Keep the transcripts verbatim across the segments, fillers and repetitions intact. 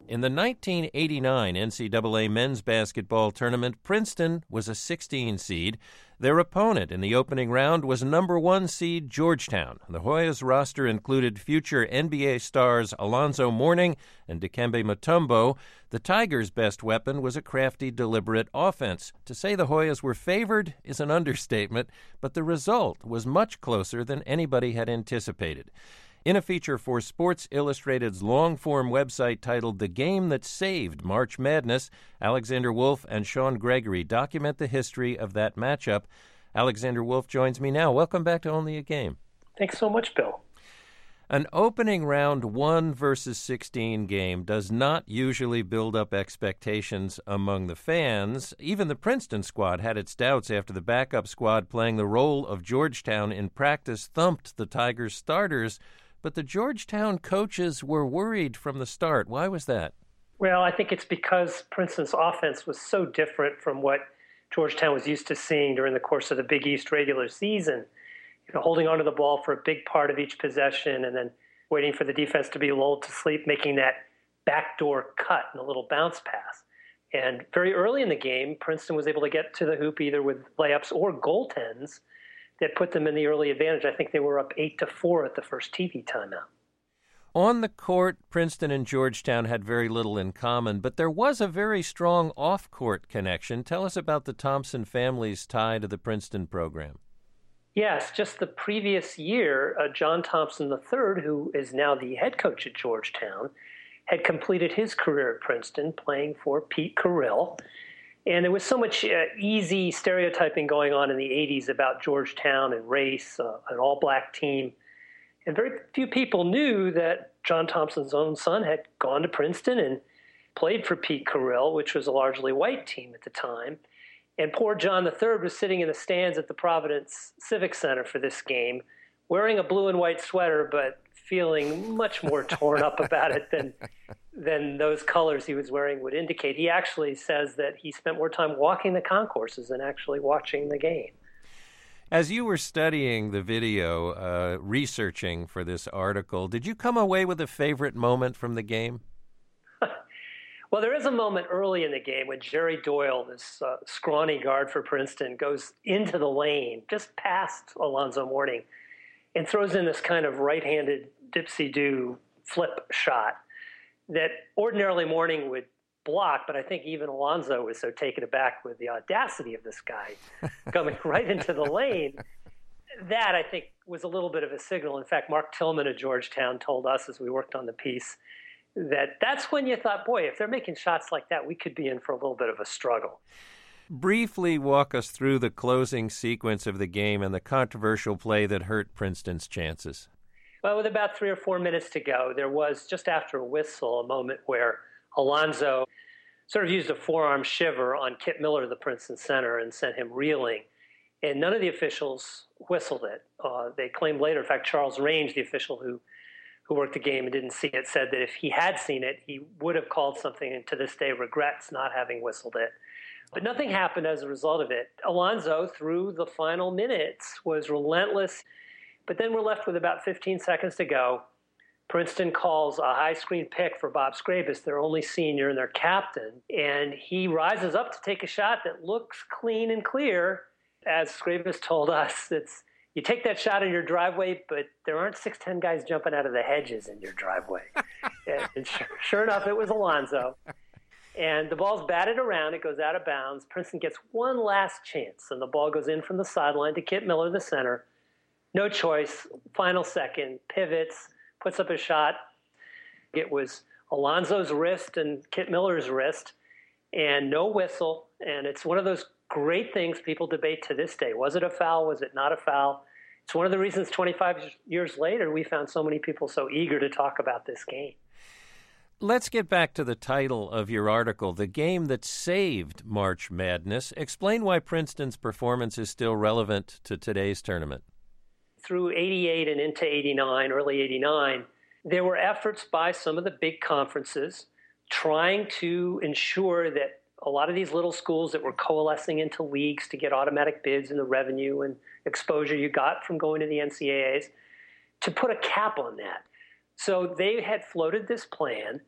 In the nineteen eighty-nine N C double A men's basketball tournament, Princeton was a sixteen seed. Their opponent in the opening round was number one seed Georgetown. The Hoyas roster included future N B A stars Alonzo Mourning and Dikembe Mutombo. The Tigers' best weapon was a crafty, deliberate offense. To say the Hoyas were favored is an understatement, but the result was much closer than anybody had anticipated. In a feature for Sports Illustrated's long-form website titled The Game That Saved March Madness, Alexander Wolf and Sean Gregory document the history of that matchup. Alexander Wolf joins me now. Welcome back to Only a Game. Thanks so much, Bill. An opening round one versus sixteen game does not usually build up expectations among the fans. Even the Princeton squad had its doubts after the backup squad playing the role of Georgetown in practice thumped the Tigers starters. But the Georgetown coaches were worried from the start. Why was that? Well, I think it's because Princeton's offense was so different from what Georgetown was used to seeing during the course of the Big East regular season. You know, holding onto the ball for a big part of each possession and then waiting for the defense to be lulled to sleep, making that backdoor cut and a little bounce pass. And very early in the game, Princeton was able to get to the hoop either with layups or goaltends that put them in the early advantage. I think they were up eight to four at the first T V timeout. On the court, Princeton and Georgetown had very little in common, but there was a very strong off-court connection. Tell us about the Thompson family's tie to the Princeton program. Yes, just the previous year, uh, John Thompson the third, who is now the head coach at Georgetown, had completed his career at Princeton playing for Pete Carril. And there was so much uh, easy stereotyping going on in the eighties about Georgetown and race, uh, an all-black team. And very few people knew that John Thompson's own son had gone to Princeton and played for Pete Carril, which was a largely white team at the time. And poor John the third was sitting in the stands at the Providence Civic Center for this game, wearing a blue and white sweater, but feeling much more torn up about it than than those colors he was wearing would indicate. He actually says that he spent more time walking the concourses than actually watching the game. As you were studying the video, uh, researching for this article, did you come away with a favorite moment from the game? Well, there is a moment early in the game when Jerry Doyle, this uh, scrawny guard for Princeton, goes into the lane just past Alonzo Mourning and throws in this kind of right-handed dipsy-do flip shot that ordinarily Mourning would block, but I think even Alonzo was so taken aback with the audacity of this guy coming right into the lane. That, I think, was a little bit of a signal. In fact, Mark Tillman of Georgetown told us as we worked on the piece that that's when you thought, boy, if they're making shots like that, we could be in for a little bit of a struggle. Briefly walk us through the closing sequence of the game and the controversial play that hurt Princeton's chances. Well, with about three or four minutes to go, there was, just after a whistle, a moment where Alonzo sort of used a forearm shiver on Kip Miller, the Princeton center, and sent him reeling. And none of the officials whistled it. Uh, they claimed later, in fact, Charles Range, the official who who worked the game and didn't see it, said that if he had seen it, he would have called something and to this day regrets not having whistled it. But nothing happened as a result of it. Alonzo, through the final minutes, was relentless. But then we're left with about fifteen seconds to go. Princeton calls a high screen pick for Bob Scrabus, their only senior and their captain. And he rises up to take a shot that looks clean and clear. As Scrabus told us, it's you take that shot in your driveway, but there aren't six ten guys jumping out of the hedges in your driveway. And sure, sure enough, it was Alonzo. And the ball's batted around. It goes out of bounds. Princeton gets one last chance, and the ball goes in from the sideline to Kip Miller, the center. No choice. Final second. Pivots. Puts up a shot. It was Alonzo's wrist and Kip Miller's wrist. And no whistle. And it's one of those great things people debate to this day. Was it a foul? Was it not a foul? It's one of the reasons twenty-five years later we found so many people so eager to talk about this game. Let's get back to the title of your article, The Game That Saved March Madness. Explain why Princeton's performance is still relevant to today's tournament. Through eighty-eight and into eighty-nine, early eighty-nine, there were efforts by some of the big conferences trying to ensure that a lot of these little schools that were coalescing into leagues to get automatic bids and the revenue and exposure you got from going to the N C double A's, to put a cap on that. So they had floated this plan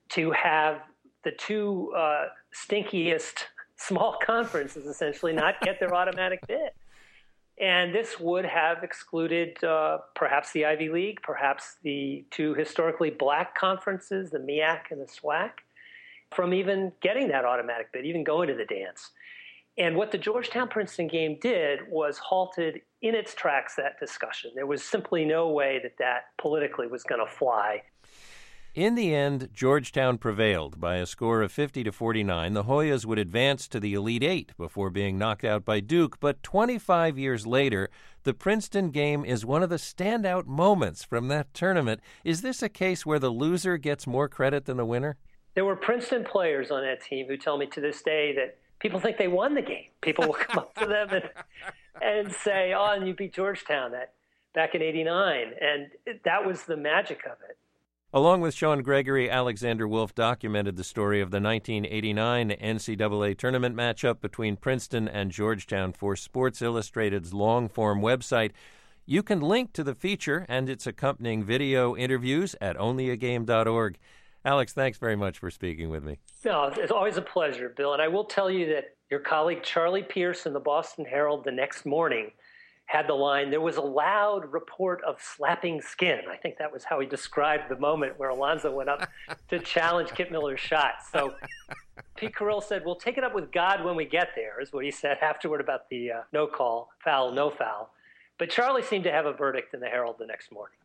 to have the two uh, stinkiest small conferences essentially not get their automatic bid. And this would have excluded uh, perhaps the Ivy League, perhaps the two historically black conferences, the M E A C and the SWAC, from even getting that automatic bid, even going to the dance. And what the Georgetown-Princeton game did was halted in its tracks that discussion. There was simply no way that that politically was going to fly. In the end, Georgetown prevailed by a score of fifty to forty-nine. The Hoyas would advance to the Elite Eight before being knocked out by Duke. But twenty-five years later, the Princeton game is one of the standout moments from that tournament. Is this a case where the loser gets more credit than the winner? There were Princeton players on that team who tell me to this day that people think they won the game. People will come up to them and, and say, oh, and you beat Georgetown that back in eighty-nine. And that was the magic of it. Along with Sean Gregory, Alexander Wolf documented the story of the nineteen eighty-nine N C double A tournament matchup between Princeton and Georgetown for Sports Illustrated's long-form website. You can link to the feature and its accompanying video interviews at only a game dot org. Alex, thanks very much for speaking with me. No, it's always a pleasure, Bill. And I will tell you that your colleague Charlie Pierce in the Boston Herald the next morning had the line, there was a loud report of slapping skin. I think that was how he described the moment where Alonzo went up to challenge Kip Miller's shot. So Pete Carril said, we'll take it up with God when we get there, is what he said afterward about the uh, no call, foul, no foul. But Charlie seemed to have a verdict in the Herald the next morning.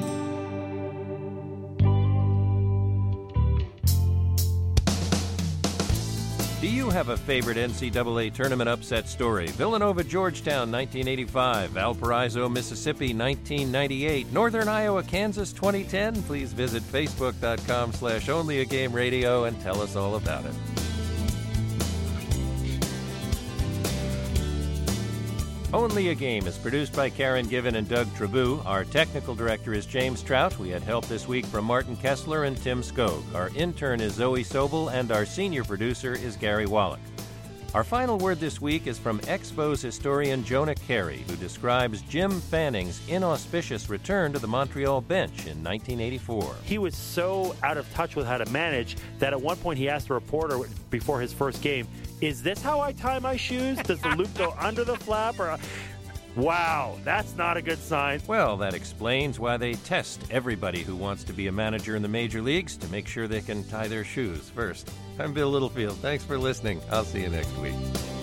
Do you have a favorite N C double A tournament upset story? Villanova, Georgetown, nineteen eighty-five. Valparaiso, Mississippi, nineteen ninety-eight. Northern Iowa, Kansas, twenty ten. Please visit facebook.com slash onlyagamerradio and tell us all about it. Only a Game is produced by Karen Given and Doug Trabou. Our technical director is James Trout. We had help this week from Martin Kessler and Tim Skog. Our intern is Zoe Sobel, and our senior producer is Gary Wallach. Our final word this week is from Expos historian Jonah Carey, who describes Jim Fanning's inauspicious return to the Montreal bench in nineteen eighty-four. He was so out of touch with how to manage that at one point he asked a reporter before his first game, is this how I tie my shoes? Does the loop go under the flap? Or wow, that's not a good sign. Well, that explains why they test everybody who wants to be a manager in the major leagues to make sure they can tie their shoes first. I'm Bill Littlefield. Thanks for listening. I'll see you next week.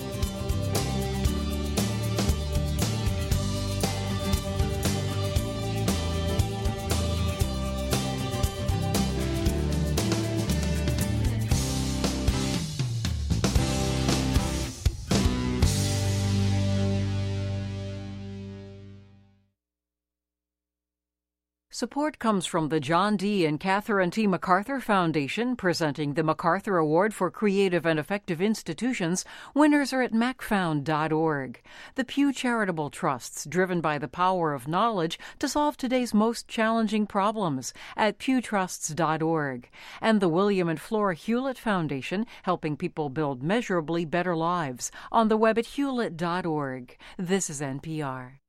Support comes from the John D. and Catherine T. MacArthur Foundation, presenting the MacArthur Award for Creative and Effective Institutions. Winners are at mac found dot org. The Pew Charitable Trusts, driven by the power of knowledge to solve today's most challenging problems, at pew trusts dot org. And the William and Flora Hewlett Foundation, helping people build measurably better lives, on the web at hewlett dot org. This is N P R.